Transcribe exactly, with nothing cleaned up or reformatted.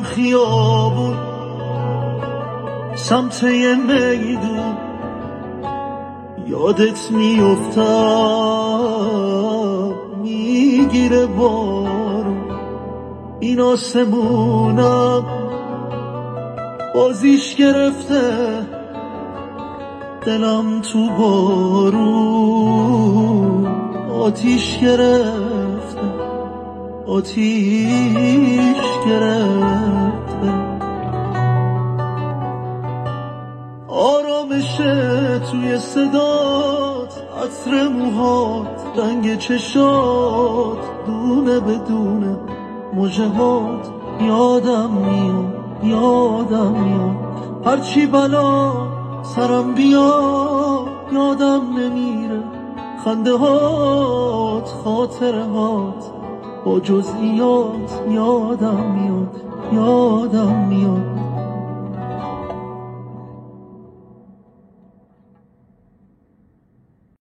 خیابون سمت یه میدون یادت میافتم میگیره بارون این آسمونم بازیش گرفته دلم تو بارون آتیش گرفته آتیش گرفته آرامشه توی صدات عطر موهات رنگ چشات دونه بدونه مژهات یادم میاد یادم میاد هرچی بلا سرم بیا یادم نمیره خنده هات خاطره هات با جزئیات یادم میاد یادم میاد